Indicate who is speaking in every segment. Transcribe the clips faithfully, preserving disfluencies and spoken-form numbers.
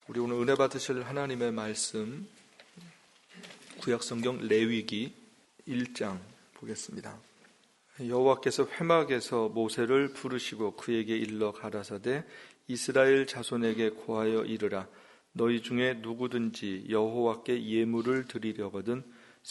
Speaker 1: 우리 오늘 은혜 받으실 하나님의 말씀 구약성경 레위기 일 장 보겠습니다. 여호와께서 회막에서 모세를 부르시고 그에게 일러 가라사대 이스라엘 자손에게 고하여 이르라. 너희 중에 누구든지 여호와께 예물을 드리려거든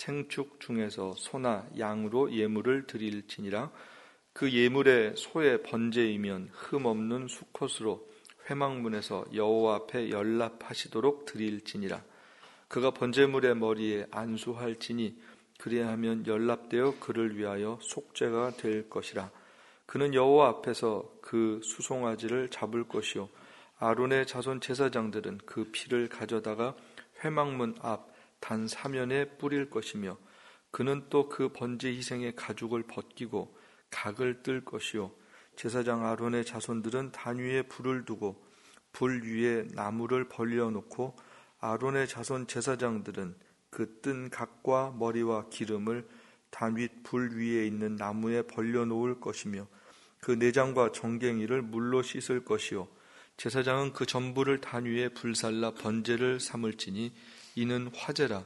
Speaker 1: 생축 중에서 소나 양으로 예물을 드릴지니라. 그 예물의 소의 번제이면 흠없는 수컷으로 회막문에서 여호와 앞에 연납하시도록 드릴지니라. 그가 번제물의 머리에 안수할지니 그리하면 연납되어 그를 위하여 속죄가 될 것이라. 그는 여호와 앞에서 그 수송아지를 잡을 것이요 아론의 자손 제사장들은 그 피를 가져다가 회막문 앞 단 사면에 뿌릴 것이며 그는 또 그 번제 희생의 가죽을 벗기고 각을 뜰 것이요 제사장 아론의 자손들은 단 위에 불을 두고 불 위에 나무를 벌려놓고 아론의 자손 제사장들은 그 뜬 각과 머리와 기름을 단 윗 불 위에 있는 나무에 벌려놓을 것이며 그 내장과 정갱이를 물로 씻을 것이요 제사장은 그 전부를 단 위에 불살라 번제를 삼을지니 이는 화제라.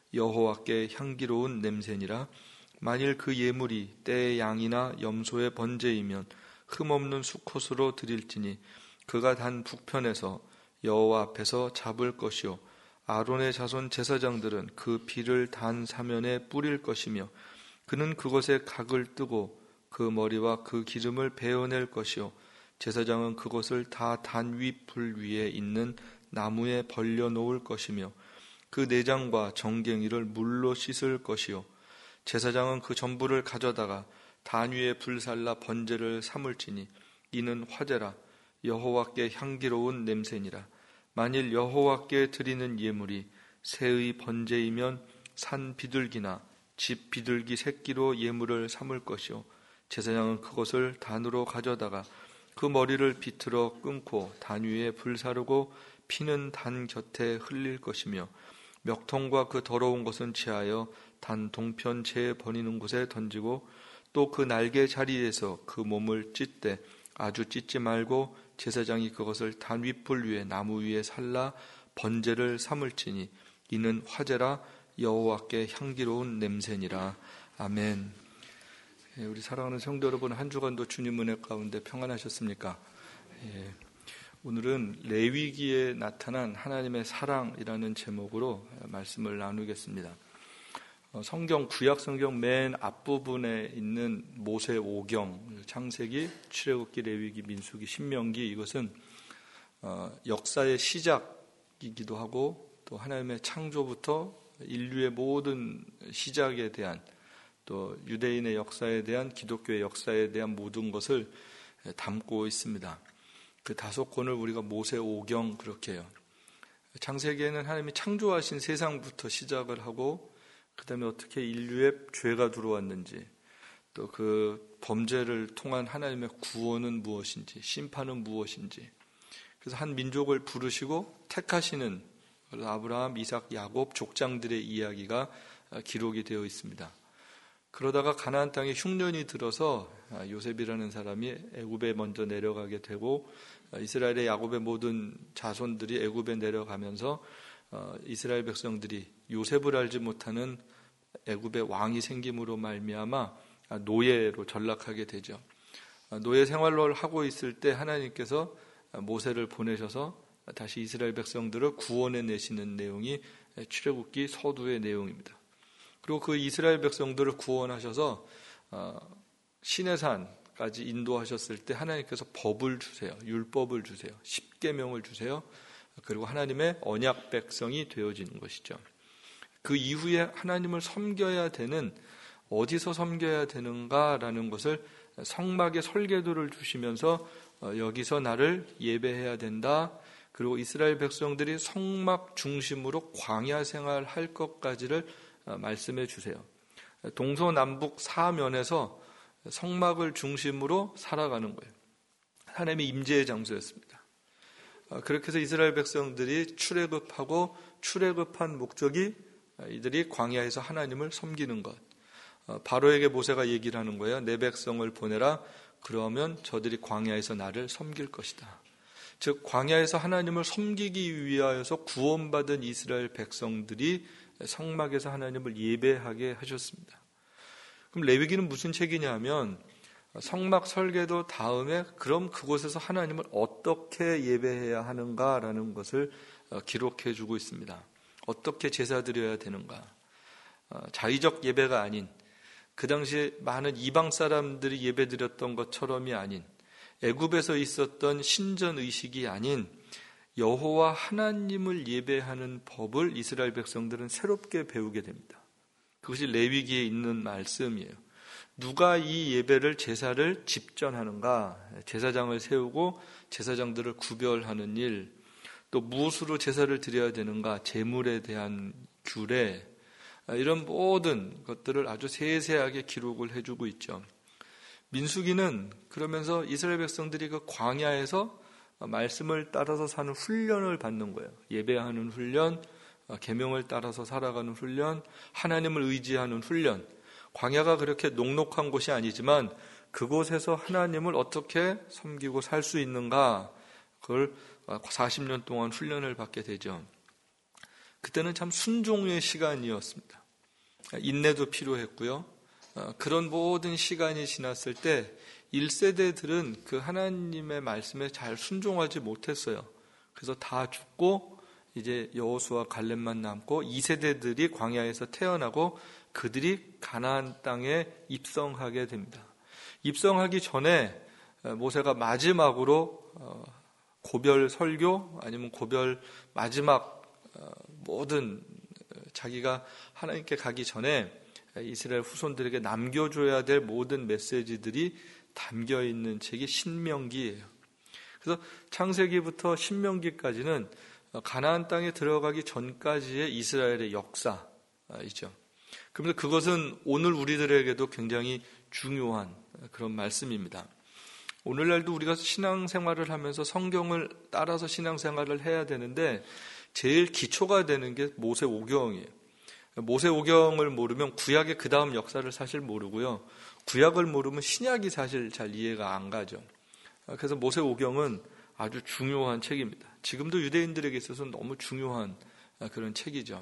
Speaker 1: 여호와께 향기로운 냄새니라. 만일 그 예물이 떼의 양이나 염소의 번제이면 흠없는 수컷으로 드릴지니 그가 단 북편에서 여호와 앞에서 잡을 것이요 아론의 자손 제사장들은 그 피를 단 사면에 뿌릴 것이며 그는 그것에 각을 뜨고 그 머리와 그 기름을 베어낼 것이요 제사장은 그것을 다 단 윗 불 위에 있는 나무에 벌려놓을 것이며 그 내장과 정갱이를 물로 씻을 것이요 제사장은 그 전부를 가져다가 단 위에 불살라 번제를 삼을지니 이는 화제라. 여호와께 향기로운 냄새니라. 만일 여호와께 드리는 예물이 새의 번제이면 산 비둘기나 집 비둘기 새끼로 예물을 삼을 것이요 제사장은 그것을 단으로 가져다가 그 머리를 비틀어 끊고 단 위에 불사르고 피는 단 곁에 흘릴 것이며 멱통과 그 더러운 것은 취하여 단 동편 재에 버리는 곳에 던지고 또 그 날개 자리에서 그 몸을 찢되 아주 찢지 말고 제사장이 그것을 단 윗불 위에 나무 위에 살라 번제를 삼을지니 이는 화제라. 여호와께 향기로운 냄새니라. 아멘. 우리 사랑하는 성도 여러분, 한 주간도 주님 은혜 가운데 평안하셨습니까? 예. 오늘은 레위기에 나타난 하나님의 사랑이라는 제목으로 말씀을 나누겠습니다. 성경 구약 성경 맨 앞부분에 있는 모세 오경, 창세기, 출애굽기, 레위기, 민수기, 신명기, 이것은 역사의 시작이기도 하고 또 하나님의 창조부터 인류의 모든 시작에 대한 또 유대인의 역사에 대한 기독교의 역사에 대한 모든 것을 담고 있습니다. 그 다섯 권을 우리가 모세 오경 그렇게 해요. 창세기에는 하나님이 창조하신 세상부터 시작을 하고 그 다음에 어떻게 인류의 죄가 들어왔는지 또 그 범죄를 통한 하나님의 구원은 무엇인지 심판은 무엇인지 그래서 한 민족을 부르시고 택하시는 아브라함, 이삭, 야곱 족장들의 이야기가 기록이 되어 있습니다. 그러다가 가나안 땅에 흉년이 들어서 요셉이라는 사람이 애굽에 먼저 내려가게 되고 이스라엘의 야곱의 모든 자손들이 애굽에 내려가면서 이스라엘 백성들이 요셉을 알지 못하는 애굽의 왕이 생김으로 말미암아 노예로 전락하게 되죠. 노예 생활을 하고 있을 때 하나님께서 모세를 보내셔서 다시 이스라엘 백성들을 구원해 내시는 내용이 출애굽기 서두의 내용입니다. 그리고 그 이스라엘 백성들을 구원하셔서 시내산까지 인도하셨을 때 하나님께서 법을 주세요. 율법을 주세요. 십계명을 주세요. 그리고 하나님의 언약 백성이 되어지는 것이죠. 그 이후에 하나님을 섬겨야 되는, 어디서 섬겨야 되는가라는 것을 성막의 설계도를 주시면서 여기서 나를 예배해야 된다. 그리고 이스라엘 백성들이 성막 중심으로 광야 생활할 것까지를 말씀해 주세요. 동서남북 사면에서 성막을 중심으로 살아가는 거예요. 하나님의 임재의 장소였습니다. 그렇게 해서 이스라엘 백성들이 출애굽하고 출애굽한 목적이 이들이 광야에서 하나님을 섬기는 것. 바로에게 모세가 얘기를 하는 거예요. 내 백성을 보내라. 그러면 저들이 광야에서 나를 섬길 것이다. 즉 광야에서 하나님을 섬기기 위하여서 구원받은 이스라엘 백성들이 성막에서 하나님을 예배하게 하셨습니다. 그럼 레위기는 무슨 책이냐 하면 성막 설계도 다음에 그럼 그곳에서 하나님을 어떻게 예배해야 하는가라는 것을 기록해 주고 있습니다. 어떻게 제사 드려야 되는가. 자의적 예배가 아닌, 그 당시에 많은 이방 사람들이 예배 드렸던 것처럼이 아닌, 애굽에서 있었던 신전 의식이 아닌 여호와 하나님을 예배하는 법을 이스라엘 백성들은 새롭게 배우게 됩니다. 그것이 레위기에 있는 말씀이에요. 누가 이 예배를, 제사를 집전하는가, 제사장을 세우고 제사장들을 구별하는 일, 또 무엇으로 제사를 드려야 되는가, 제물에 대한 규례, 이런 모든 것들을 아주 세세하게 기록을 해주고 있죠. 민수기는 그러면서 이스라엘 백성들이 그 광야에서 말씀을 따라서 사는 훈련을 받는 거예요. 예배하는 훈련, 계명을 따라서 살아가는 훈련, 하나님을 의지하는 훈련. 광야가 그렇게 녹록한 곳이 아니지만 그곳에서 하나님을 어떻게 섬기고 살 수 있는가, 그걸 사십 년 동안 훈련을 받게 되죠. 그때는 참 순종의 시간이었습니다. 인내도 필요했고요. 그런 모든 시간이 지났을 때 일 세대들은 그 하나님의 말씀에 잘 순종하지 못했어요. 그래서 다 죽고 이제 여호수아 갈렙만 남고 이 세대들이 광야에서 태어나고 그들이 가나안 땅에 입성하게 됩니다. 입성하기 전에 모세가 마지막으로 고별 설교 아니면 고별 마지막 모든 자기가 하나님께 가기 전에 이스라엘 후손들에게 남겨줘야 될 모든 메시지들이 담겨있는 책이 신명기예요. 그래서 창세기부터 신명기까지는 가나안 땅에 들어가기 전까지의 이스라엘의 역사이죠. 그러면서 그것은 오늘 우리들에게도 굉장히 중요한 그런 말씀입니다. 오늘날도 우리가 신앙생활을 하면서 성경을 따라서 신앙생활을 해야 되는데 제일 기초가 되는 게 모세오경이에요. 모세오경을 모르면 구약의 그 다음 역사를 사실 모르고요. 구약을 모르면 신약이 사실 잘 이해가 안 가죠. 그래서 모세오경은 아주 중요한 책입니다. 지금도 유대인들에게 있어서 너무 중요한 그런 책이죠.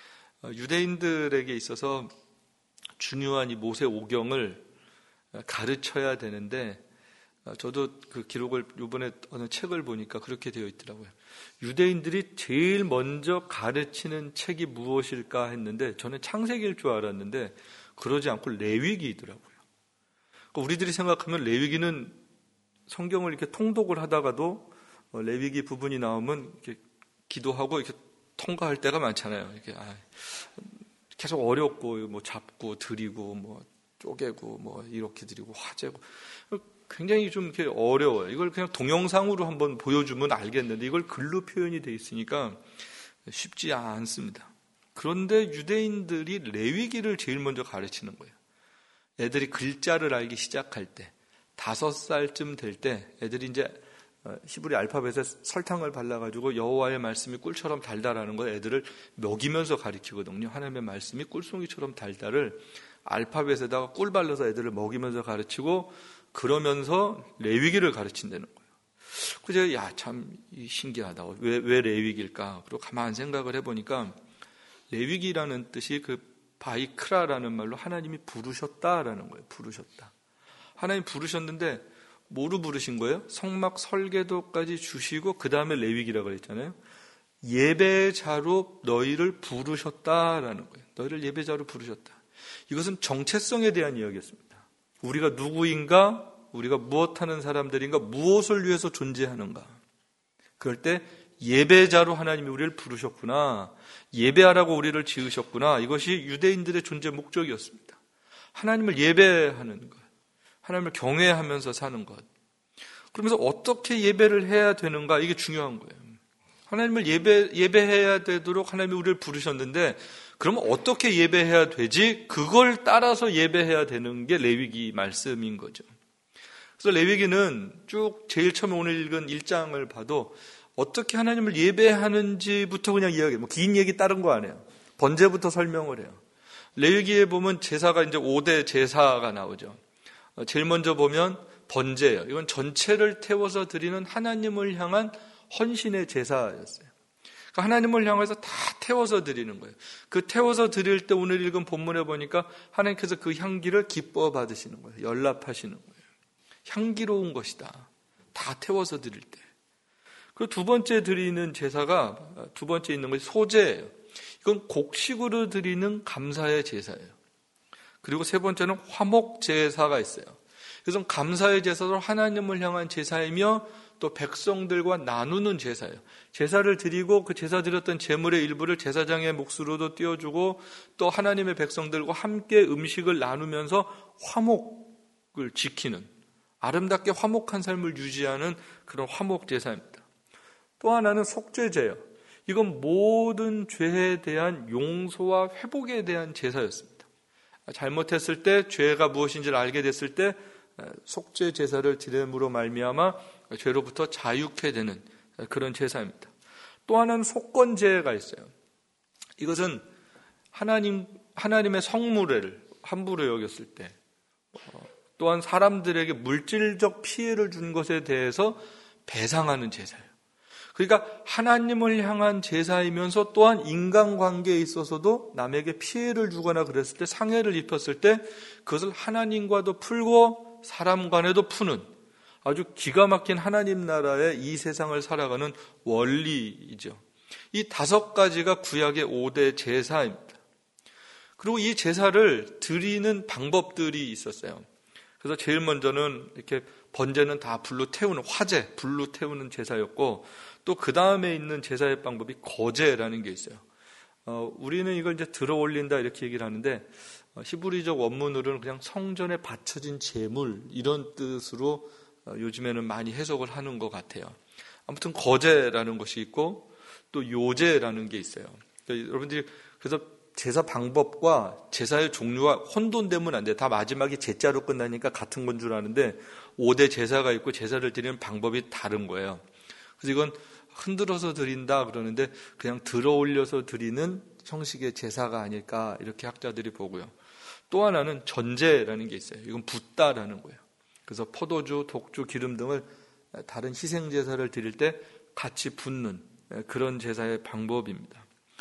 Speaker 1: 유대인들에게 있어서 중요한 이 모세오경을 가르쳐야 되는데 저도 그 기록을 이번에 어느 책을 보니까 그렇게 되어 있더라고요. 유대인들이 제일 먼저 가르치는 책이 무엇일까 했는데 저는 창세기일 줄 알았는데 그러지 않고 레위기이더라고요. 우리들이 생각하면 레위기는 성경을 이렇게 통독을 하다가도 레위기 부분이 나오면 이렇게 기도하고 이렇게 통과할 때가 많잖아요. 이렇게 아, 계속 어렵고 뭐 잡고 드리고 뭐 쪼개고 뭐 이렇게 드리고 화제고 굉장히 좀 이렇게 어려워요. 이걸 그냥 동영상으로 한번 보여주면 알겠는데 이걸 글로 표현이 돼 있으니까 쉽지 않습니다. 그런데 유대인들이 레위기를 제일 먼저 가르치는 거예요. 애들이 글자를 알기 시작할 때, 다섯 살쯤 될 때 애들이 이제 히브리 알파벳에 설탕을 발라가지고 여호와의 말씀이 꿀처럼 달달하는 거 애들을 먹이면서 가르치거든요. 하나님의 말씀이 꿀송이처럼 달달을 알파벳에다가 꿀 발라서 애들을 먹이면서 가르치고 그러면서 레위기를 가르친다는 거예요. 그래서 야, 참 신기하다. 왜, 왜 레위기일까? 그리고 가만 생각을 해보니까 레위기라는 뜻이 그 바이크라라는 말로 하나님이 부르셨다라는 거예요. 부르셨다. 하나님 부르셨는데 뭐로 부르신 거예요? 성막 설계도까지 주시고 그 다음에 레위기라고 했잖아요. 예배자로 너희를 부르셨다라는 거예요. 너희를 예배자로 부르셨다. 이것은 정체성에 대한 이야기였습니다. 우리가 누구인가? 우리가 무엇하는 사람들인가? 무엇을 위해서 존재하는가? 그럴 때 예배자로 하나님이 우리를 부르셨구나. 예배하라고 우리를 지으셨구나. 이것이 유대인들의 존재 목적이었습니다. 하나님을 예배하는 것. 하나님을 경외하면서 사는 것. 그러면서 어떻게 예배를 해야 되는가? 이게 중요한 거예요. 하나님을 예배, 예배해야 되도록 하나님이 우리를 부르셨는데 그러면 어떻게 예배해야 되지? 그걸 따라서 예배해야 되는 게 레위기 말씀인 거죠. 그래서 레위기는 쭉 제일 처음에 오늘 읽은 일 장을 봐도 어떻게 하나님을 예배하는지부터 그냥 이야기해요. 뭐 긴 얘기 따른 거 아니에요. 번제부터 설명을 해요. 레위기에 보면 제사가 이제 오 대 제사가 나오죠. 제일 먼저 보면 번제예요. 이건 전체를 태워서 드리는 하나님을 향한 헌신의 제사였어요. 그러니까 하나님을 향해서 다 태워서 드리는 거예요. 그 태워서 드릴 때 오늘 읽은 본문에 보니까 하나님께서 그 향기를 기뻐 받으시는 거예요. 연락하시는 거예요. 향기로운 것이다. 다 태워서 드릴 때. 그 두 번째 드리는 제사가 두 번째 있는 것이 소제예요. 이건 곡식으로 드리는 감사의 제사예요. 그리고 세 번째는 화목 제사가 있어요. 그래서 감사의 제사도 하나님을 향한 제사이며 또 백성들과 나누는 제사예요. 제사를 드리고 그 제사 드렸던 제물의 일부를 제사장의 몫으로도 띄워주고 또 하나님의 백성들과 함께 음식을 나누면서 화목을 지키는, 아름답게 화목한 삶을 유지하는 그런 화목 제사입니다. 또 하나는 속죄제예요. 이건 모든 죄에 대한 용서와 회복에 대한 제사였습니다. 잘못했을 때 죄가 무엇인지를 알게 됐을 때 속죄 제사를 드림으로 말미암아 죄로부터 자유케 되는 그런 제사입니다. 또 하나는 속건제가 있어요. 이것은 하나님, 하나님의 성물을 함부로 여겼을 때, 또한 사람들에게 물질적 피해를 준 것에 대해서 배상하는 제사예요. 그러니까 하나님을 향한 제사이면서 또한 인간관계에 있어서도 남에게 피해를 주거나 그랬을 때, 상해를 입혔을 때 그것을 하나님과도 풀고 사람 간에도 푸는 아주 기가 막힌 하나님 나라의 이 세상을 살아가는 원리이죠. 이 다섯 가지가 구약의 오 대 제사입니다. 그리고 이 제사를 드리는 방법들이 있었어요. 그래서 제일 먼저는 이렇게 번제는 다 불로 태우는 화제, 불로 태우는 제사였고, 또 그 다음에 있는 제사의 방법이 거제라는 게 있어요. 어, 우리는 이걸 이제 들어 올린다 이렇게 얘기를 하는데, 어, 히브리적 원문으로는 그냥 성전에 바쳐진 제물 이런 뜻으로 어, 요즘에는 많이 해석을 하는 것 같아요. 아무튼 거제라는 것이 있고 또 요제라는 게 있어요. 그러니까 여러분들이 그래서 제사 방법과 제사의 종류가 혼돈되면 안 돼요. 다 마지막에 제자로 끝나니까 같은 건 줄 아는데 오 대 제사가 있고 제사를 드리는 방법이 다른 거예요. 그래서 이건 흔들어서 드린다 그러는데 그냥 들어 올려서 드리는 형식의 제사가 아닐까 이렇게 학자들이 보고요. 또 하나는 전제라는 게 있어요. 이건 붓다라는 거예요. 그래서 포도주, 독주, 기름 등을 다른 희생 제사를 드릴 때 같이 붓는 그런 제사의 방법입니다.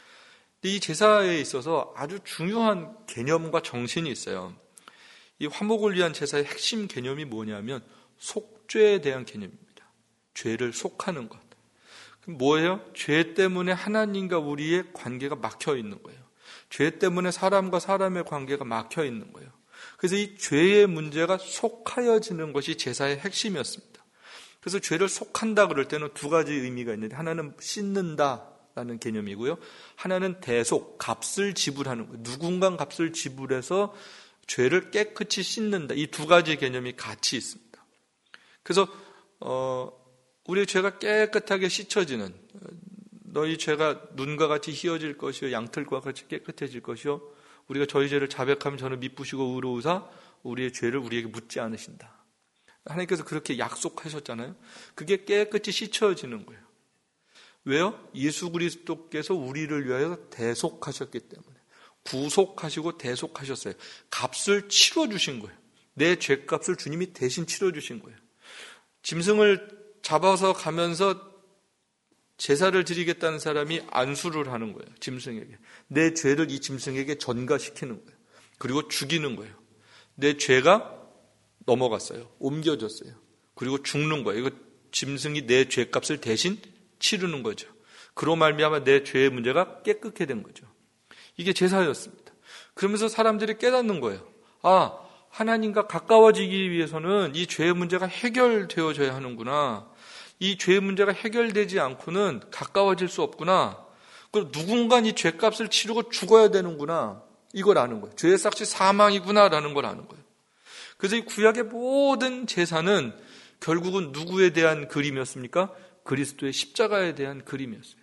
Speaker 1: 이 제사에 있어서 아주 중요한 개념과 정신이 있어요. 이 화목을 위한 제사의 핵심 개념이 뭐냐면 속죄에 대한 개념입니다. 죄를 속하는 것. 그럼 뭐예요? 죄 때문에 하나님과 우리의 관계가 막혀 있는 거예요. 죄 때문에 사람과 사람의 관계가 막혀 있는 거예요. 그래서 이 죄의 문제가 속하여지는 것이 제사의 핵심이었습니다. 그래서 죄를 속한다 그럴 때는 두 가지 의미가 있는데, 하나는 씻는다라는 개념이고요. 하나는 대속, 값을 지불하는 거예요. 누군가 값을 지불해서 죄를 깨끗이 씻는다. 이 두 가지 개념이 같이 있습니다. 그래서 어, 우리의 죄가 깨끗하게 씻어지는, 너희 죄가 눈과 같이 희어질 것이요 양털과 같이 깨끗해질 것이요 우리가 저희 죄를 자백하면 저는 미쁘시고 의로우사 우리의 죄를 우리에게 묻지 않으신다. 하나님께서 그렇게 약속하셨잖아요. 그게 깨끗이 씻어지는 거예요. 왜요? 예수 그리스도께서 우리를 위하여 대속하셨기 때문에. 구속하시고 대속하셨어요. 값을 치러주신 거예요. 내 죄값을 주님이 대신 치러주신 거예요. 짐승을 잡아서 가면서 제사를 드리겠다는 사람이 안수를 하는 거예요. 짐승에게. 내 죄를 이 짐승에게 전가시키는 거예요. 그리고 죽이는 거예요. 내 죄가 넘어갔어요. 옮겨졌어요. 그리고 죽는 거예요. 이거 짐승이 내 죄값을 대신 치르는 거죠. 그로 말미암아 내 죄의 문제가 깨끗게 된 거죠. 이게 제사였습니다. 그러면서 사람들이 깨닫는 거예요. 아, 하나님과 가까워지기 위해서는 이 죄의 문제가 해결되어져야 하는구나. 이 죄의 문제가 해결되지 않고는 가까워질 수 없구나. 그리고 누군가 이 죄값을 치르고 죽어야 되는구나. 이걸 아는 거예요. 죄의 삭시 사망이구나라는 걸 아는 거예요. 그래서 이 구약의 모든 제사는 결국은 누구에 대한 그림이었습니까? 그리스도의 십자가에 대한 그림이었어요.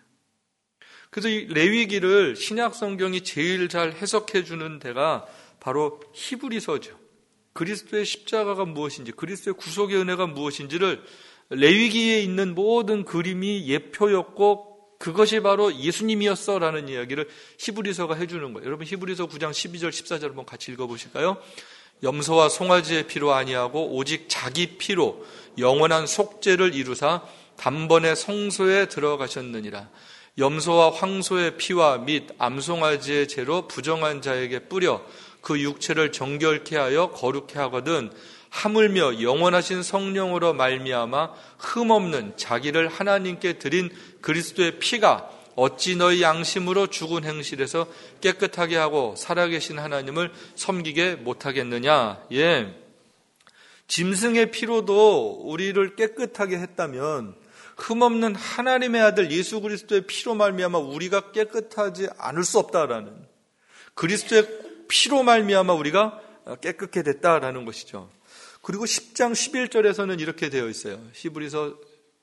Speaker 1: 그래서 이 레위기를 신약 성경이 제일 잘 해석해 주는 데가 바로 히브리서죠. 그리스도의 십자가가 무엇인지, 그리스도의 구속의 은혜가 무엇인지를 레위기에 있는 모든 그림이 예표였고 그것이 바로 예수님이었어라는 이야기를 히브리서가 해주는 거예요. 여러분 히브리서 구 장 십이 절 십사 절 한번 같이 읽어보실까요? 염소와 송아지의 피로 아니하고 오직 자기 피로 영원한 속죄를 이루사 단번에 성소에 들어가셨느니라. 염소와 황소의 피와 및 암송아지의 죄로 부정한 자에게 뿌려 그 육체를 정결케 하여 거룩케 하거든 하물며 영원하신 성령으로 말미암아 흠없는 자기를 하나님께 드린 그리스도의 피가 어찌 너희 양심으로 죽은 행실에서 깨끗하게 하고 살아계신 하나님을 섬기게 못하겠느냐. 예, 짐승의 피로도 우리를 깨끗하게 했다면 흠없는 하나님의 아들 예수 그리스도의 피로 말미암아 우리가 깨끗하지 않을 수 없다라는, 그리스도의 피로 말미암아 우리가 깨끗게 됐다라는 것이죠. 그리고 십 장 십일 절에서는 이렇게 되어 있어요. 히브리서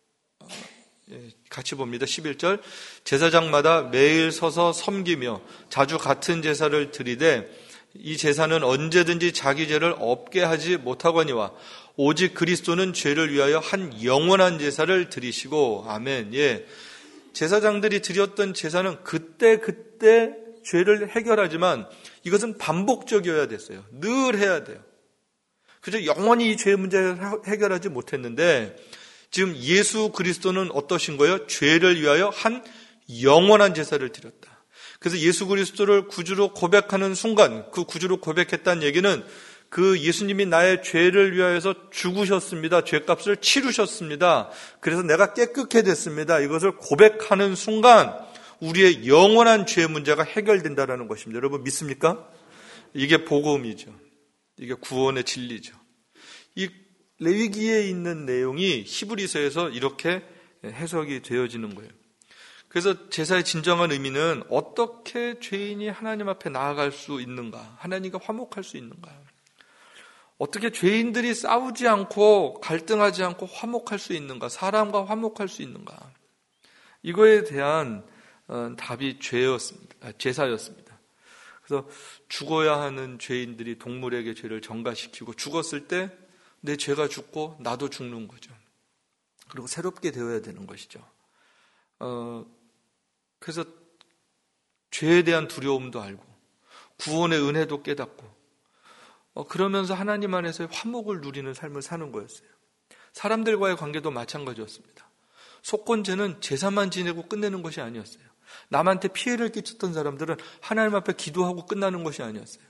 Speaker 1: 같이 봅니다. 십일 절, 제사장마다 매일 서서 섬기며 자주 같은 제사를 드리되 이 제사는 언제든지 자기 죄를 없게 하지 못하거니와 오직 그리스도는 죄를 위하여 한 영원한 제사를 드리시고. 아멘. 예, 제사장들이 드렸던 제사는 그때 그때 죄를 해결하지만 이것은 반복적이어야 됐어요. 늘 해야 돼요. 그저 영원히 이 죄 문제를 해결하지 못했는데 지금 예수 그리스도는 어떠신 거예요? 죄를 위하여 한 영원한 제사를 드렸다. 그래서 예수 그리스도를 구주로 고백하는 순간, 그 구주로 고백했다는 얘기는 그 예수님이 나의 죄를 위하여서 죽으셨습니다. 죄값을 치르셨습니다. 그래서 내가 깨끗게 됐습니다. 이것을 고백하는 순간 우리의 영원한 죄 문제가 해결된다는 것입니다. 여러분 믿습니까? 이게 복음이죠. 이게 구원의 진리죠. 이 레위기에 있는 내용이 히브리서에서 이렇게 해석이 되어지는 거예요. 그래서 제사의 진정한 의미는 어떻게 죄인이 하나님 앞에 나아갈 수 있는가, 하나님과 화목할 수 있는가, 어떻게 죄인들이 싸우지 않고 갈등하지 않고 화목할 수 있는가, 사람과 화목할 수 있는가, 이거에 대한 답이 죄였습니다. 제사였습니다. 그래서 죽어야 하는 죄인들이 동물에게 죄를 전가시키고 죽었을 때 내 죄가 죽고 나도 죽는 거죠. 그리고 새롭게 되어야 되는 것이죠. 어, 그래서 죄에 대한 두려움도 알고 구원의 은혜도 깨닫고 어, 그러면서 하나님 안에서의 화목을 누리는 삶을 사는 거였어요. 사람들과의 관계도 마찬가지였습니다. 속건제는 제사만 지내고 끝내는 것이 아니었어요. 남한테 피해를 끼쳤던 사람들은 하나님 앞에 기도하고 끝나는 것이 아니었어요.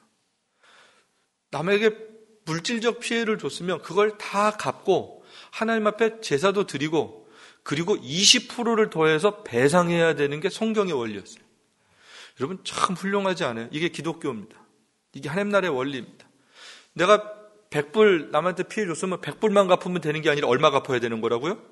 Speaker 1: 남에게 물질적 피해를 줬으면 그걸 다 갚고 하나님 앞에 제사도 드리고 그리고 이십 퍼센트를 더해서 배상해야 되는 게 성경의 원리였어요. 여러분 참 훌륭하지 않아요? 이게 기독교입니다. 이게 하나님 나라의 원리입니다. 내가 백 불 남한테 피해 줬으면 백 불만 갚으면 되는 게 아니라 얼마 갚아야 되는 거라고요?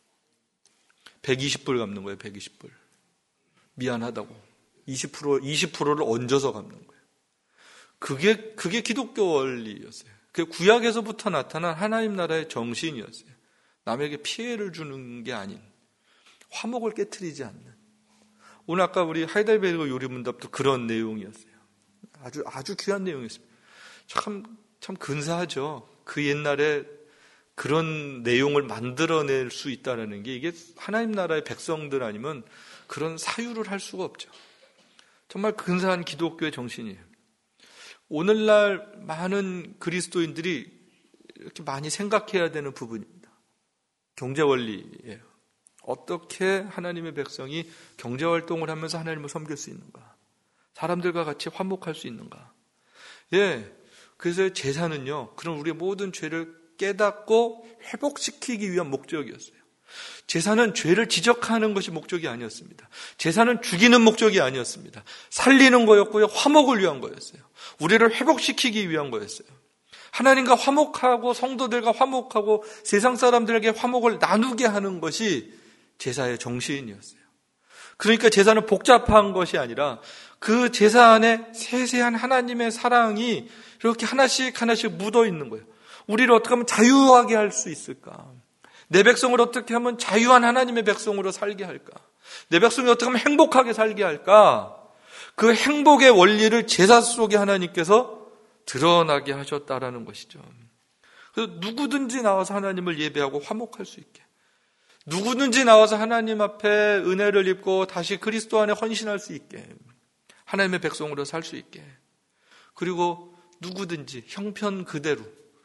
Speaker 1: 백이십 불 갚는 거예요. 백이십 불. 미안하다고. 이십 퍼센트, 이십 퍼센트를 얹어서 갚는 거예요. 그게, 그게 기독교 원리였어요. 그게 구약에서부터 나타난 하나님 나라의 정신이었어요. 남에게 피해를 주는 게 아닌, 화목을 깨트리지 않는. 오늘 아까 우리 하이델베르그 요리문답도 그런 내용이었어요. 아주, 아주 귀한 내용이었습니다. 참, 참 근사하죠. 그 옛날에 그런 내용을 만들어낼 수 있다는 게 이게 하나님 나라의 백성들 아니면 그런 사유를 할 수가 없죠. 정말 근사한 기독교의 정신이에요. 오늘날 많은 그리스도인들이 이렇게 많이 생각해야 되는 부분입니다. 경제원리예요. 어떻게 하나님의 백성이 경제활동을 하면서 하나님을 섬길 수 있는가? 사람들과 같이 화목할 수 있는가? 예, 그래서 제사는요, 그런 우리의 모든 죄를 깨닫고 회복시키기 위한 목적이었어요. 제사는 죄를 지적하는 것이 목적이 아니었습니다. 제사는 죽이는 목적이 아니었습니다. 살리는 거였고요, 화목을 위한 거였어요. 우리를 회복시키기 위한 거였어요. 하나님과 화목하고 성도들과 화목하고 세상 사람들에게 화목을 나누게 하는 것이 제사의 정신이었어요. 그러니까 제사는 복잡한 것이 아니라 그 제사 안에 세세한 하나님의 사랑이 이렇게 하나씩 하나씩 묻어 있는 거예요. 우리를 어떻게 하면 자유하게 할 수 있을까? 내 백성을 어떻게 하면 자유한 하나님의 백성으로 살게 할까? 내 백성이 어떻게 하면 행복하게 살게 할까? 그 행복의 원리를 제사 속에 하나님께서 드러나게 하셨다라는 것이죠. 그래서 누구든지 나와서 하나님을 예배하고 화목할 수 있게, 누구든지 나와서 하나님 앞에 은혜를 입고 다시 그리스도 안에 헌신할 수 있게, 하나님의 백성으로 살 수 있게, 그리고 누구든지 형편 그대로.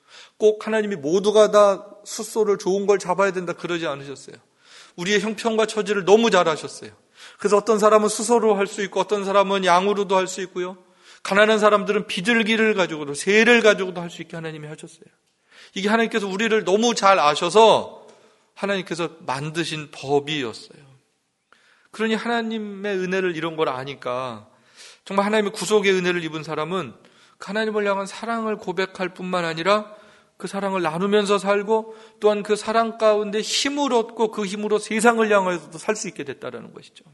Speaker 1: 꼭 하나님이 모두가 다 숫소를 좋은 걸 잡아야 된다 그러지 않으셨어요. 우리의 형편과 처지를 너무 잘 아셨어요. 그래서 어떤 사람은 수소로 할 수 있고 어떤 사람은 양으로도 할 수 있고요. 가난한 사람들은 비둘기를 가지고도 새를 가지고도 할 수 있게 하나님이 하셨어요. 이게 하나님께서 우리를 너무 잘 아셔서 하나님께서 만드신 법이었어요. 그러니 하나님의 은혜를 이런 걸 아니까 정말 하나님의 구속의 은혜를 입은 사람은 하나님을 향한 사랑을 고백할 뿐만 아니라 그 사랑을 나누면서 살고 또한 그 사랑 가운데 힘을 얻고 그 힘으로 세상을 향해서도 살 수 있게 됐다는 것이죠.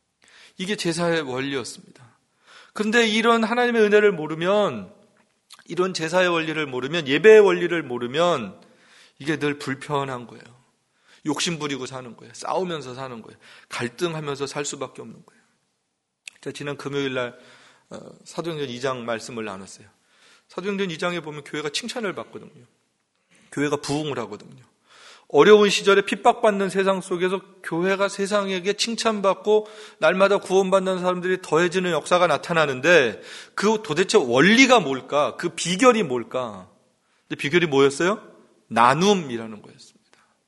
Speaker 1: 이게 제사의 원리였습니다. 그런데 이런 하나님의 은혜를 모르면, 이런 제사의 원리를 모르면, 예배의 원리를 모르면 이게 늘 불편한 거예요. 욕심 부리고 사는 거예요. 싸우면서 사는 거예요. 갈등하면서 살 수밖에 없는 거예요. 제가 지난 금요일 날 사도행전 이 장 말씀을 나눴어요. 사도행전 이 장에 보면 교회가 칭찬을 받거든요. 교회가 부흥을 하거든요. 어려운 시절에 핍박받는 세상 속에서 교회가 세상에게 칭찬받고 날마다 구원받는 사람들이 더해지는 역사가 나타나는데 그 도대체 원리가 뭘까? 그 비결이 뭘까? 근데 비결이 뭐였어요? 나눔이라는 거였습니다.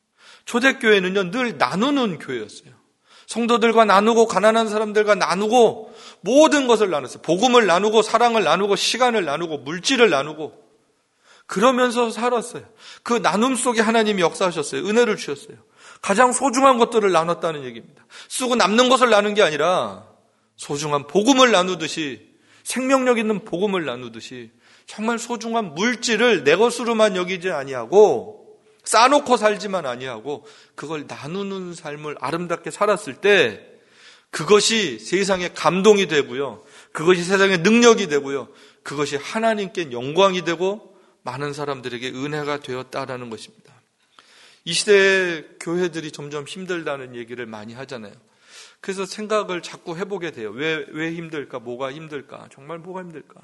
Speaker 1: 초대교회는요, 늘 나누는 교회였어요. 성도들과 나누고 가난한 사람들과 나누고 모든 것을 나눴어요. 복음을 나누고 사랑을 나누고 시간을 나누고 물질을 나누고 그러면서 살았어요. 그 나눔 속에 하나님이 역사하셨어요. 은혜를 주셨어요. 가장 소중한 것들을 나눴다는 얘기입니다. 쓰고 남는 것을 나눈 게 아니라 소중한 복음을 나누듯이, 생명력 있는 복음을 나누듯이 정말 소중한 물질을 내 것으로만 여기지 아니하고 쌓아놓고 살지만 아니하고 그걸 나누는 삶을 아름답게 살았을 때 그것이 세상에 감동이 되고요. 그것이 세상에 능력이 되고요. 그것이 하나님께 영광이 되고 많은 사람들에게 은혜가 되었다라는 것입니다. 이 시대의 교회들이 점점 힘들다는 얘기를 많이 하잖아요. 그래서 생각을 자꾸 해보게 돼요. 왜, 왜 힘들까? 뭐가 힘들까? 정말 뭐가 힘들까?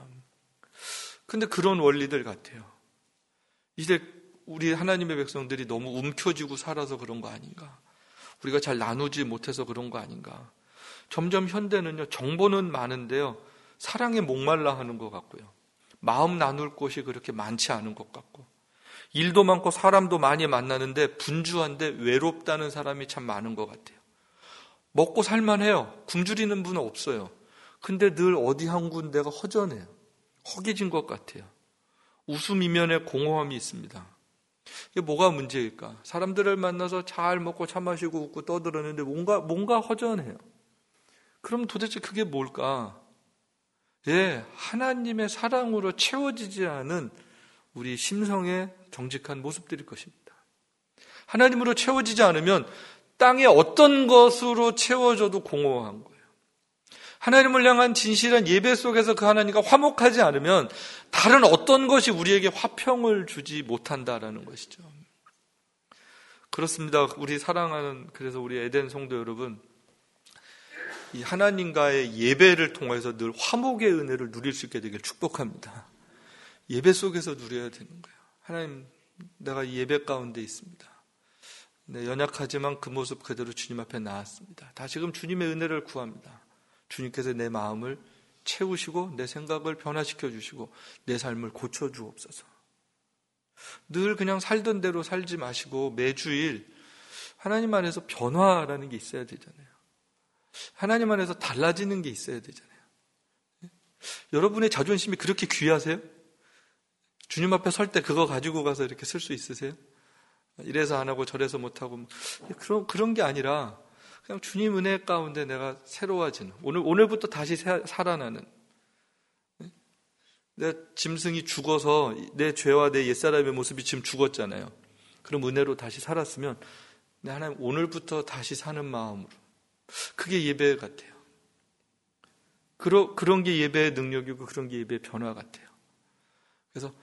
Speaker 1: 근데 그런 원리들 같아요. 이 시대 우리 하나님의 백성들이 너무 움켜쥐고 살아서 그런 거 아닌가? 우리가 잘 나누지 못해서 그런 거 아닌가? 점점 현대는요, 정보는 많은데요, 사랑에 목말라 하는 것 같고요. 마음 나눌 곳이 그렇게 많지 않은 것 같고, 일도 많고 사람도 많이 만나는데 분주한데 외롭다는 사람이 참 많은 것 같아요. 먹고 살만해요. 굶주리는 분은 없어요. 근데 늘 어디 한 군데가 허전해요. 허기진 것 같아요. 웃음 이면에 공허함이 있습니다. 이게 뭐가 문제일까? 사람들을 만나서 잘 먹고 차 마시고 웃고 떠들었는데 뭔가, 뭔가 허전해요. 그럼 도대체 그게 뭘까? 예, 하나님의 사랑으로 채워지지 않은 우리 심성의 정직한 모습들일 것입니다. 하나님으로 채워지지 않으면 땅의 어떤 것으로 채워져도 공허한 거예요. 하나님을 향한 진실한 예배 속에서 그 하나님과 화목하지 않으면 다른 어떤 것이 우리에게 화평을 주지 못한다라는 것이죠. 그렇습니다. 우리 사랑하는, 그래서 우리 에덴 성도 여러분, 이 하나님과의 예배를 통해서 늘 화목의 은혜를 누릴 수 있게 되길 축복합니다. 예배 속에서 누려야 되는 거예요. 하나님, 내가 이 예배 가운데 있습니다. 네, 연약하지만 그 모습 그대로 주님 앞에 나왔습니다. 다시금 주님의 은혜를 구합니다. 주님께서 내 마음을 채우시고 내 생각을 변화시켜 주시고 내 삶을 고쳐 주옵소서. 늘 그냥 살던 대로 살지 마시고 매주일 하나님 안에서 변화라는 게 있어야 되잖아요. 하나님 안에서 달라지는 게 있어야 되잖아요. 여러분의 자존심이 그렇게 귀하세요? 주님 앞에 설 때 그거 가지고 가서 이렇게 쓸 수 있으세요? 이래서 안 하고 저래서 못 하고 그런 그런 게 아니라 그냥 주님 은혜 가운데 내가 새로워지는, 오늘 오늘부터 다시 살아나는, 내 짐승이 죽어서 내 죄와 내 옛사람의 모습이 지금 죽었잖아요. 그럼 은혜로 다시 살았으면 내 하나님 오늘부터 다시 사는 마음으로, 그게 예배 같아요. 그러, 그런 게 예배의 능력이고 그런 게 예배의 변화 같아요. 그래서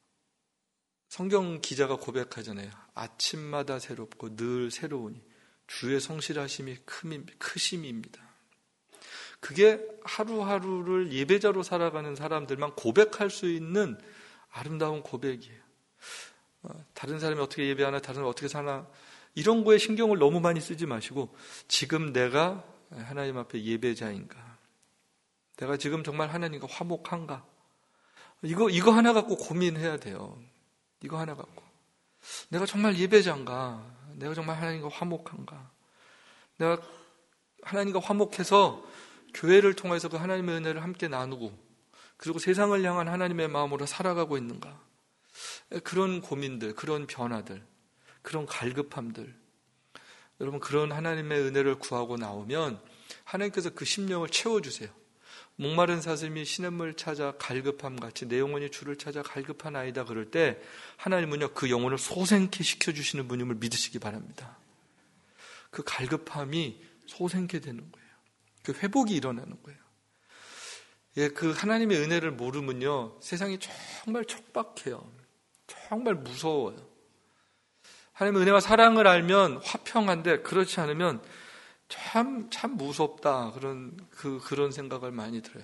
Speaker 1: 성경 기자가 고백하잖아요. 아침마다 새롭고 늘 새로우니 주의 성실하심이 크심입니다. 그게 하루하루를 예배자로 살아가는 사람들만 고백할 수 있는 아름다운 고백이에요. 다른 사람이 어떻게 예배하나, 다른 사람이 어떻게 사나, 이런 거에 신경을 너무 많이 쓰지 마시고 지금 내가 하나님 앞에 예배자인가, 내가 지금 정말 하나님과 화목한가, 이거, 이거 하나 갖고 고민해야 돼요. 이거 하나 갖고. 내가 정말 예배자인가? 내가 정말 하나님과 화목한가? 내가 하나님과 화목해서 교회를 통해서 그 하나님의 은혜를 함께 나누고 그리고 세상을 향한 하나님의 마음으로 살아가고 있는가? 그런 고민들, 그런 변화들, 그런 갈급함들. 여러분, 그런 하나님의 은혜를 구하고 나오면 하나님께서 그 심령을 채워주세요. 목마른 사슴이 시냇물 찾아 갈급함 같이 내 영혼이 주를 찾아 갈급한 아이다 그럴 때 하나님은요 그 영혼을 소생케 시켜주시는 분임을 믿으시기 바랍니다. 그 갈급함이 소생케 되는 거예요. 그 회복이 일어나는 거예요. 예, 그 하나님의 은혜를 모르면요 세상이 정말 척박해요. 정말 무서워요. 하나님의 은혜와 사랑을 알면 화평한데 그렇지 않으면 참, 참 무섭다. 그런, 그, 그런 생각을 많이 들어요.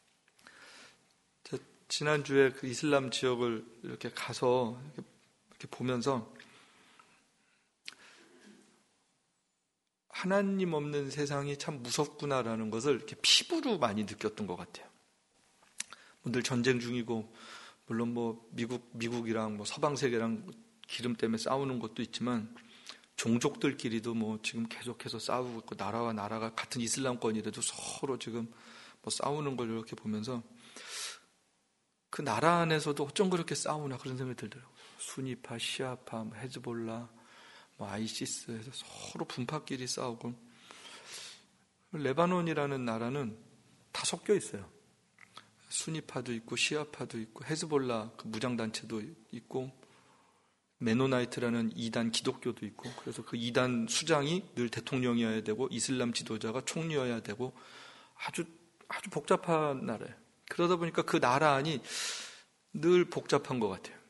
Speaker 1: 지난주에 그 이슬람 지역을 이렇게 가서 이렇게, 이렇게 보면서 하나님 없는 세상이 참 무섭구나라는 것을 이렇게 피부로 많이 느꼈던 것 같아요. 늘 전쟁 중이고, 물론 뭐 미국, 미국이랑 뭐 서방 세계랑 기름 때문에 싸우는 것도 있지만, 종족들끼리도 뭐 지금 계속해서 싸우고 있고 나라와 나라가 같은 이슬람권이라도 서로 지금 뭐 싸우는 걸 이렇게 보면서 그 나라 안에서도 어쩜 그렇게 싸우나 그런 생각이 들더라고요. 수니파, 시아파, 뭐 헤즈볼라, 뭐 아이시스에서 서로 분파끼리 싸우고 레바논이라는 나라는 다 섞여 있어요. 수니파도 있고 시아파도 있고 헤즈볼라 그 무장단체도 있고 메노나이트라는 이단 기독교도 있고 그래서 그 이단 수장이 늘 대통령이어야 되고 이슬람 지도자가 총리여야 되고 아주 아주 복잡한 나라예요. 그러다 보니까 그 나라 안이 늘 복잡한 것 같아요.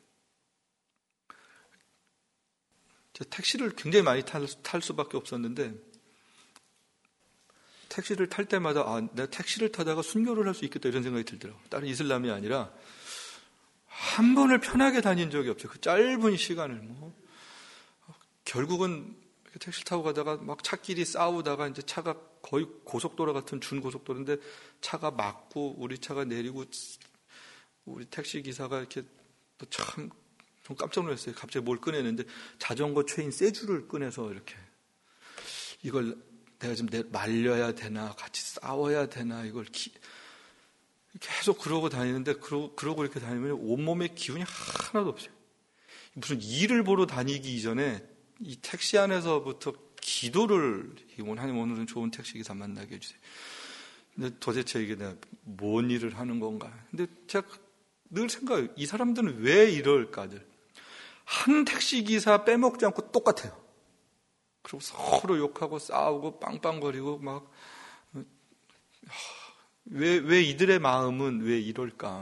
Speaker 1: 제가 택시를 굉장히 많이 탈, 탈 수밖에 없었는데 택시를 탈 때마다 아, 내가 택시를 타다가 순교를 할 수 있겠다 이런 생각이 들더라고요. 다른 이슬람이 아니라 한 번을 편하게 다닌 적이 없어요. 그 짧은 시간을 뭐 결국은 택시 타고 가다가 막 차끼리 싸우다가 이제 차가 거의 고속도로 같은 준고속도로인데 차가 막고 우리 차가 내리고 우리 택시 기사가 이렇게 참 좀 깜짝 놀랐어요. 갑자기 뭘 꺼내는데 자전거 체인 세 줄을 꺼내서 이렇게 이걸 내가 지금 내, 말려야 되나 같이 싸워야 되나 이걸 기, 계속 그러고 다니는데 그러, 그러고 이렇게 다니면 온몸에 기운이 하나도 없어요. 무슨 일을 보러 다니기 이전에 이 택시 안에서부터 기도를 하나님 오늘은 좋은 택시기사 만나게 해주세요. 근데 도대체 이게 내가 뭔 일을 하는 건가. 근데 제가 늘 생각해요. 이 사람들은 왜 이럴까들. 한 택시기사 빼먹지 않고 똑같아요. 그리고 서로 욕하고 싸우고 빵빵거리고 막 왜, 왜 이들의 마음은 왜 이럴까?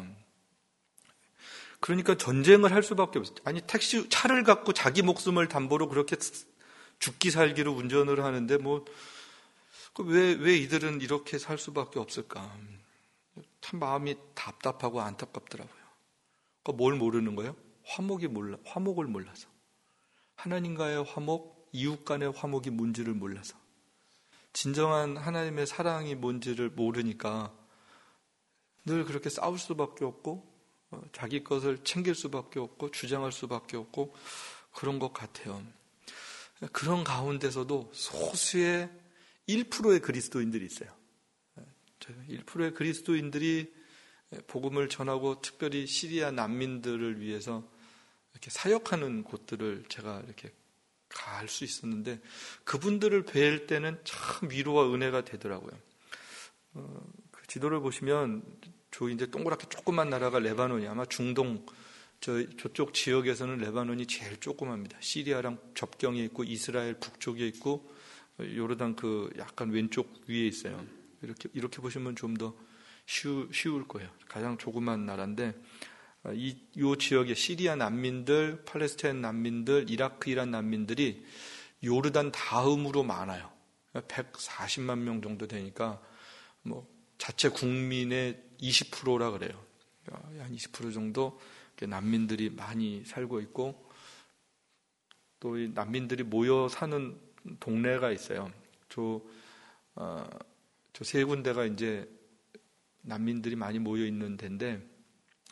Speaker 1: 그러니까 전쟁을 할 수밖에 없어요. 아니, 택시, 차를 갖고 자기 목숨을 담보로 그렇게 죽기 살기로 운전을 하는데, 뭐, 왜, 왜 이들은 이렇게 살 수밖에 없을까? 참 마음이 답답하고 안타깝더라고요. 그러니까 뭘 모르는 거예요? 화목이 몰라, 화목을 몰라서. 하나님과의 화목, 이웃 간의 화목이 뭔지를 몰라서. 진정한 하나님의 사랑이 뭔지를 모르니까 늘 그렇게 싸울 수밖에 없고 자기 것을 챙길 수밖에 없고 주장할 수밖에 없고 그런 것 같아요. 그런 가운데서도 소수의 일 퍼센트의 그리스도인들이 있어요. 일 퍼센트의 그리스도인들이 복음을 전하고 특별히 시리아 난민들을 위해서 이렇게 사역하는 곳들을 제가 이렇게 갈 수 있었는데 그분들을 뵐 때는 참 위로와 은혜가 되더라고요. 어, 그 지도를 보시면 저 이제 동그랗게 조그만 나라가 레바논이 아마 중동 저 저쪽 지역에서는 레바논이 제일 조그맣니다. 시리아랑 접경에 있고 이스라엘 북쪽에 있고 요르단 그 약간 왼쪽 위에 있어요. 이렇게 이렇게 보시면 좀 더 쉬우, 쉬울 거예요. 가장 조그만 나라인데 이, 이 지역의 시리아 난민들, 팔레스타인 난민들, 이라크, 이란 난민들이 요르단 다음으로 많아요. 백사십만 명 정도 되니까 뭐 자체 국민의 이십 퍼센트라 그래요. 한 이십 퍼센트 정도 난민들이 많이 살고 있고 또 이 난민들이 모여 사는 동네가 있어요. 저, 어, 저 세 군데가 이제 난민들이 많이 모여 있는 데인데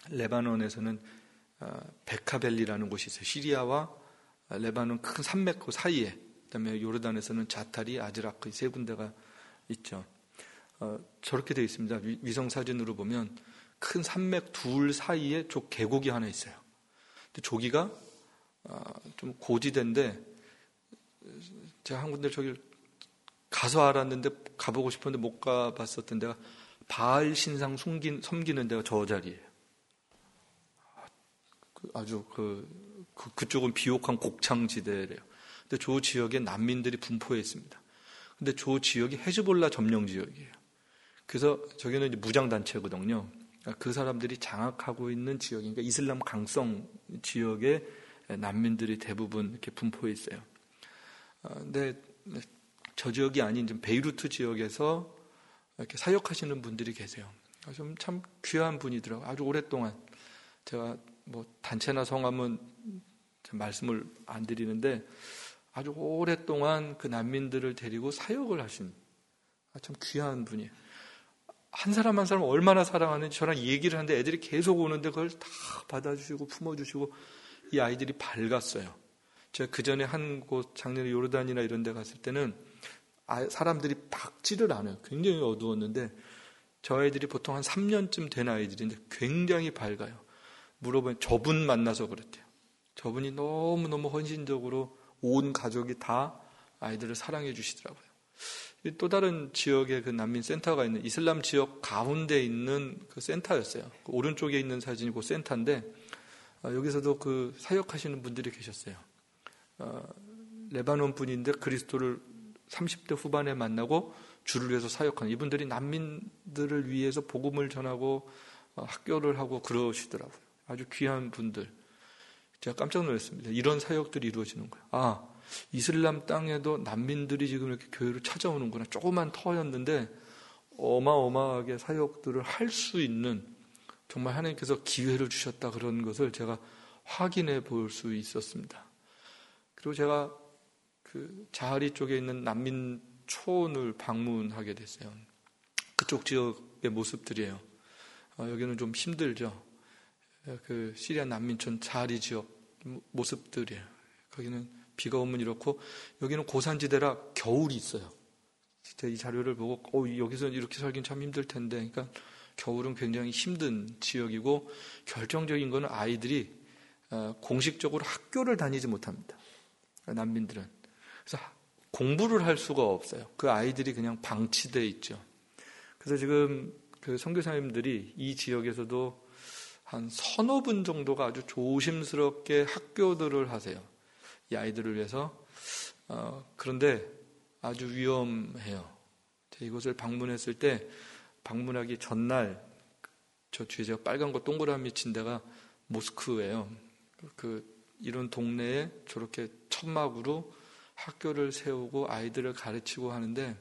Speaker 1: 레바논에서는 베카벨리라는 곳이 있어요. 시리아와 레바논 큰 산맥 그 사이에, 그다음에 요르단에서는 자타리, 아즈라크 세 군데가 있죠. 어, 저렇게 되어 있습니다. 위, 위성 사진으로 보면 큰 산맥 둘 사이에 저 계곡이 하나 있어요. 근데 저기가 어, 좀 고지대인데 제가 한 군데 저기 가서 알았는데 가보고 싶었는데 못 가봤었던 데가 바알 신상 숨긴, 섬기는 데가 저 자리예요. 아주 그, 그 그쪽은 비옥한 곡창지대래요. 근데 저 지역에 난민들이 분포해 있습니다. 근데 저 지역이 헤즈볼라 점령 지역이에요. 그래서 저기는 이제 무장 단체거든요. 그 사람들이 장악하고 있는 지역이니까 이슬람 강성 지역에 난민들이 대부분 이렇게 분포해 있어요. 근데 저 지역이 아닌 좀 베이루트 지역에서 이렇게 사역하시는 분들이 계세요. 좀 참 귀한 분이더라고요. 아주 오랫동안 제가 뭐 단체나 성함은 말씀을 안 드리는데 아주 오랫동안 그 난민들을 데리고 사역을 하신 참 귀한 분이에요. 한 사람 한 사람 얼마나 사랑하는지 저랑 얘기를 하는데 애들이 계속 오는데 그걸 다 받아주시고 품어주시고 이 아이들이 밝았어요. 제가 그 전에 한 곳 작년에 요르단이나 이런 데 갔을 때는 사람들이 밝지를 않아요. 굉장히 어두웠는데 저 아이들이 보통 한 삼 년쯤 된 아이들인데 굉장히 밝아요. 물어보면 저분 만나서 그랬대요. 저분이 너무너무 헌신적으로 온 가족이 다 아이들을 사랑해 주시더라고요. 또 다른 지역에 그 난민 센터가 있는 이슬람 지역 가운데 있는 그 센터였어요. 그 오른쪽에 있는 사진이 그 센터인데 여기서도 그 사역하시는 분들이 계셨어요. 어, 레바논 분인데 그리스도를 삼십 대 후반에 만나고 주를 위해서 사역하는 이분들이 난민들을 위해서 복음을 전하고 어, 학교를 하고 그러시더라고요. 아주 귀한 분들. 제가 깜짝 놀랐습니다. 이런 사역들이 이루어지는 거예요. 아, 이슬람 땅에도 난민들이 지금 이렇게 교회로 찾아오는구나. 조그만 터였는데 어마어마하게 사역들을 할 수 있는 정말 하나님께서 기회를 주셨다 그런 것을 제가 확인해 볼 수 있었습니다. 그리고 제가 그 자하리 쪽에 있는 난민촌을 방문하게 됐어요. 그쪽 지역의 모습들이에요. 어, 여기는 좀 힘들죠. 그 시리아 난민촌 자하리 지역 모습들이에요. 거기는 비가 오면 이렇고 여기는 고산지대라 겨울이 있어요. 진짜 이 자료를 보고 어, 여기서 이렇게 살긴 참 힘들 텐데, 그러니까 겨울은 굉장히 힘든 지역이고 결정적인 거는 아이들이 공식적으로 학교를 다니지 못합니다. 난민들은. 그래서 공부를 할 수가 없어요. 그 아이들이 그냥 방치되어 있죠. 그래서 지금 그 선교사님들이 이 지역에서도 한 서너 분 정도가 아주 조심스럽게 학교들을 하세요. 이 아이들을 위해서. 어, 그런데 아주 위험해요. 이곳을 방문했을 때 방문하기 전날 저 뒤에 제가 빨간 거 동그라미 친 데가 모스크예요. 그 이런 동네에 저렇게 천막으로 학교를 세우고 아이들을 가르치고 하는데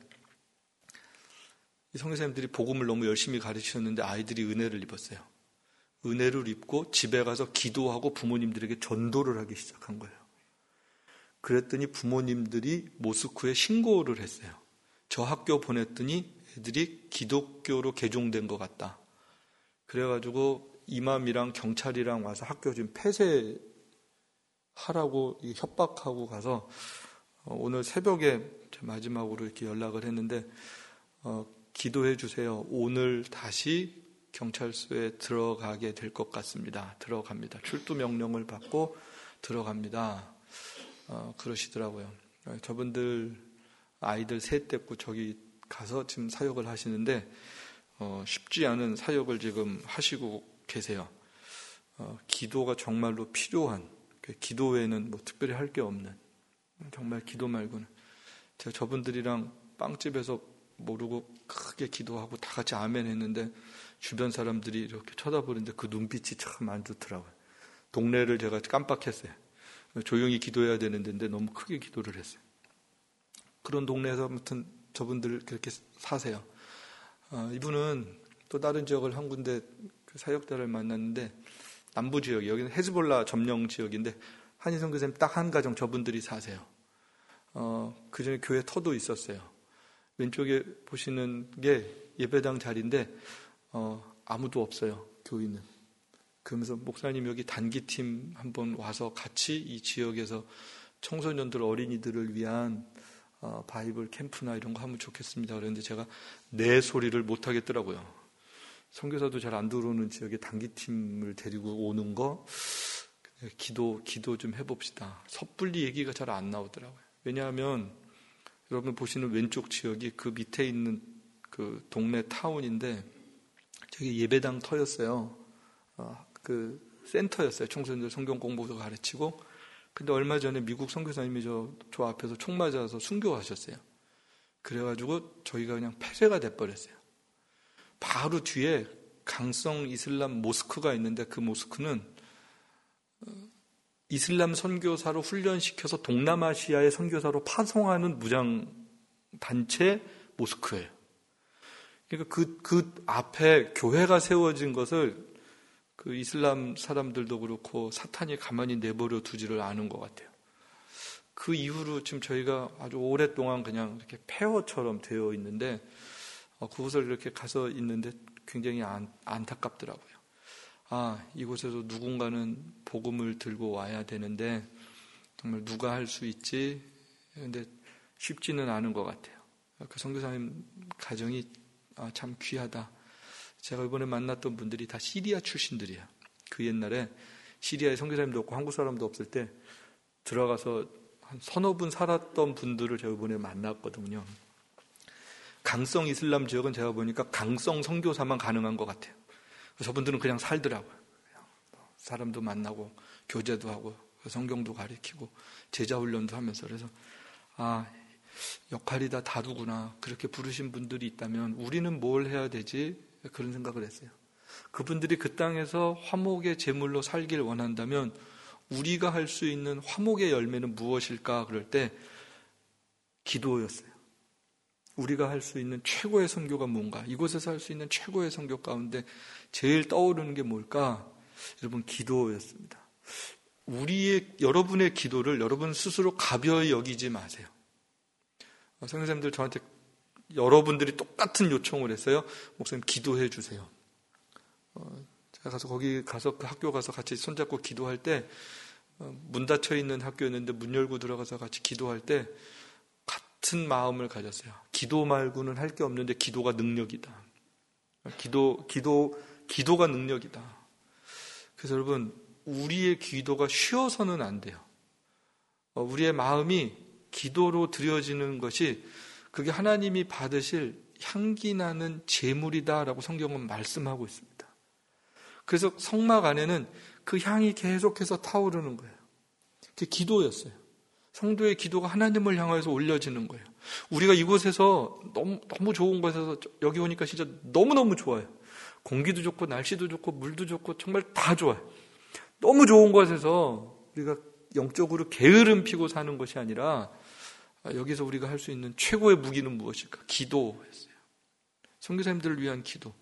Speaker 1: 이 선교사님들이 복음을 너무 열심히 가르치셨는데 아이들이 은혜를 입었어요. 은혜를 입고 집에 가서 기도하고 부모님들에게 전도를 하기 시작한 거예요. 그랬더니 부모님들이 모스크에 신고를 했어요. 저 학교 보냈더니 애들이 기독교로 개종된 것 같다. 그래가지고 이맘이랑 경찰이랑 와서 학교 지금 폐쇄하라고 협박하고 가서 오늘 새벽에 마지막으로 이렇게 연락을 했는데 어, 기도해 주세요. 오늘 다시 경찰서에 들어가게 될 것 같습니다. 들어갑니다. 출두 명령을 받고 들어갑니다. 어, 그러시더라고요. 저분들 아이들 셋 데리고 저기 가서 지금 사역을 하시는데 어, 쉽지 않은 사역을 지금 하시고 계세요. 어, 기도가 정말로 필요한, 기도 외에는 뭐 특별히 할 게 없는, 정말 기도 말고는. 제가 저분들이랑 빵집에서 모르고 크게 기도하고 다 같이 아멘 했는데 주변 사람들이 이렇게 쳐다보는데 그 눈빛이 참 안 좋더라고요. 동네를 제가 깜빡했어요. 조용히 기도해야 되는데 너무 크게 기도를 했어요. 그런 동네에서 아무튼 저분들 그렇게 사세요. 어, 이분은 또 다른 지역을 한 군데 그 사역자를 만났는데 남부 지역, 여기는 헤즈볼라 점령 지역인데 한인 선교사님 딱 한 가정 저분들이 사세요. 어, 그 전에 교회 터도 있었어요. 왼쪽에 보시는 게 예배당 자리인데 어, 아무도 없어요. 교인은. 그러면서 목사님 여기 단기팀 한번 와서 같이 이 지역에서 청소년들, 어린이들을 위한 어, 바이블 캠프나 이런 거 하면 좋겠습니다. 그런데 제가 내 소리를 못 하겠더라고요. 선교사도 잘 안 들어오는 지역에 단기팀을 데리고 오는 거 기도 기도 좀 해봅시다. 섣불리 얘기가 잘 안 나오더라고요. 왜냐하면 여러분 보시는 왼쪽 지역이 그 밑에 있는 그 동네 타운인데 저기 예배당 터였어요. 어, 그 센터였어요. 청소년들 성경 공부도 가르치고. 근데 얼마 전에 미국 선교사님이 저, 저 앞에서 총 맞아서 순교하셨어요. 그래가지고 저희가 그냥 폐쇄가 돼버렸어요. 바로 뒤에 강성 이슬람 모스크가 있는데 그 모스크는 이슬람 선교사로 훈련시켜서 동남아시아의 선교사로 파송하는 무장단체 모스크예요. 그러니까 그, 그 앞에 교회가 세워진 것을 그 이슬람 사람들도 그렇고 사탄이 가만히 내버려 두지를 않은 것 같아요. 그 이후로 지금 저희가 아주 오랫동안 그냥 이렇게 폐허처럼 되어 있는데 어, 그곳을 이렇게 가서 있는데 굉장히 안, 안타깝더라고요. 아, 이곳에서 누군가는 복음을 들고 와야 되는데 정말 누가 할 수 있지? 근데 쉽지는 않은 것 같아요. 그 선교사님 가정이 아, 참 귀하다. 제가 이번에 만났던 분들이 다 시리아 출신들이에요. 그 옛날에 시리아에 선교사님도 없고 한국 사람도 없을 때 들어가서 한 서너 분 살았던 분들을 제가 이번에 만났거든요. 강성 이슬람 지역은 제가 보니까 강성 선교사만 가능한 것 같아요. 저분들은 그냥 살더라고요. 사람도 만나고 교제도 하고 성경도 가르치고 제자 훈련도 하면서. 그래서 아, 역할이 다 다르구나. 그렇게 부르신 분들이 있다면 우리는 뭘 해야 되지? 그런 생각을 했어요. 그분들이 그 땅에서 화목의 제물로 살길 원한다면 우리가 할 수 있는 화목의 열매는 무엇일까? 그럴 때 기도였어요. 우리가 할 수 있는 최고의 선교가 뭔가, 이곳에서 할 수 있는 최고의 선교 가운데 제일 떠오르는 게 뭘까? 여러분, 기도였습니다. 우리의, 여러분의 기도를 여러분 스스로 가벼이 여기지 마세요. 선생님들 저한테 여러분들이 똑같은 요청을 했어요. 목사님 기도해 주세요. 어, 제가 가서 거기 가서 그 학교 가서 같이 손잡고 기도할 때 문 닫혀 있는 학교였는데 문 열고 들어가서 같이 기도할 때 같은 마음을 가졌어요. 기도 말고는 할 게 없는데 기도가 능력이다. 기도 기도 기도가 능력이다. 그래서 여러분, 우리의 기도가 쉬어서는 안 돼요. 어, 우리의 마음이 기도로 드려지는 것이 그게 하나님이 받으실 향기 나는 제물이다라고 성경은 말씀하고 있습니다. 그래서 성막 안에는 그 향이 계속해서 타오르는 거예요. 그게 기도였어요. 성도의 기도가 하나님을 향해서 올려지는 거예요. 우리가 이곳에서 너무, 너무 좋은 곳에서 여기 오니까 진짜 너무너무 좋아요. 공기도 좋고 날씨도 좋고 물도 좋고 정말 다 좋아요. 너무 좋은 곳에서 우리가 영적으로 게으름 피고 사는 것이 아니라 여기서 우리가 할 수 있는 최고의 무기는 무엇일까? 기도였어요. 선교사님들을 위한 기도.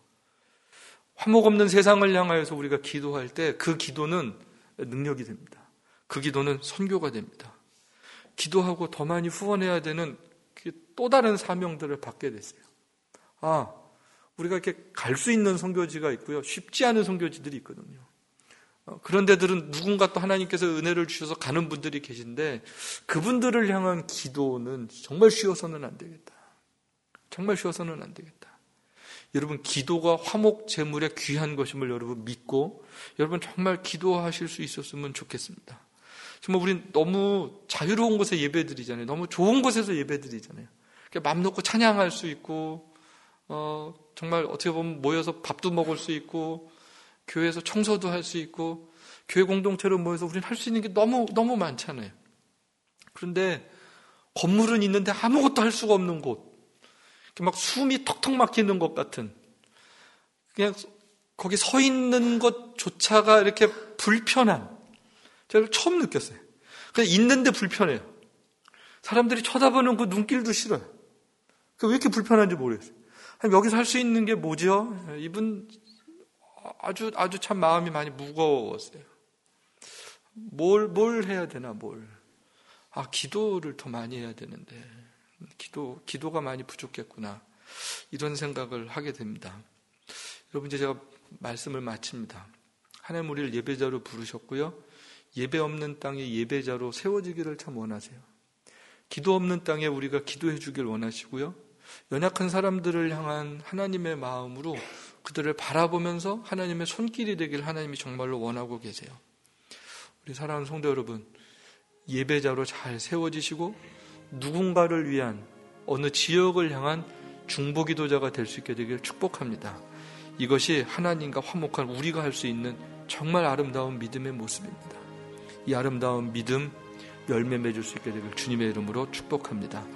Speaker 1: 화목 없는 세상을 향하여서 우리가 기도할 때 그 기도는 능력이 됩니다. 그 기도는 선교가 됩니다. 기도하고 더 많이 후원해야 되는 또 다른 사명들을 받게 됐어요. 아, 우리가 이렇게 갈 수 있는 선교지가 있고요. 쉽지 않은 선교지들이 있거든요. 그런 데들은 누군가 또 하나님께서 은혜를 주셔서 가는 분들이 계신데 그분들을 향한 기도는 정말 쉬워서는 안 되겠다. 정말 쉬워서는 안 되겠다. 여러분, 기도가 화목 제물의 귀한 것임을 여러분 믿고 여러분 정말 기도하실 수 있었으면 좋겠습니다. 정말 우린 너무 자유로운 곳에 예배드리잖아요. 너무 좋은 곳에서 예배드리잖아요. 마음 놓고 찬양할 수 있고 어, 정말 어떻게 보면 모여서 밥도 먹을 수 있고 교회에서 청소도 할 수 있고 교회 공동체로 모여서 우리는 할 수 있는 게 너무 너무 많잖아요. 그런데 건물은 있는데 아무것도 할 수가 없는 곳, 막 숨이 턱턱 막히는 것 같은, 그냥 거기 서 있는 것조차가 이렇게 불편한, 제가 처음 느꼈어요. 그냥 있는데 불편해요. 사람들이 쳐다보는 그 눈길도 싫어요. 왜 이렇게 불편한지 모르겠어요. 여기서 할 수 있는 게 뭐죠? 이분 아주 아주 참 마음이 많이 무거웠어요. 뭘, 뭘 해야 되나, 뭘. 아, 기도를 더 많이 해야 되는데, 기도, 기도가 많이 부족했구나. 이런 생각을 하게 됩니다. 여러분, 이제 제가 말씀을 마칩니다. 하나님 우리를 예배자로 부르셨고요. 예배 없는 땅에 예배자로 세워지기를 참 원하세요. 기도 없는 땅에 우리가 기도해 주길 원하시고요. 연약한 사람들을 향한 하나님의 마음으로 그들을 바라보면서 하나님의 손길이 되길 하나님이 정말로 원하고 계세요. 우리 사랑하는 성도 여러분, 예배자로 잘 세워지시고 누군가를 위한 어느 지역을 향한 중보기도자가 될 수 있게 되길 축복합니다. 이것이 하나님과 화목한 우리가 할 수 있는 정말 아름다운 믿음의 모습입니다. 이 아름다운 믿음 열매 맺을 수 있게 되길 주님의 이름으로 축복합니다.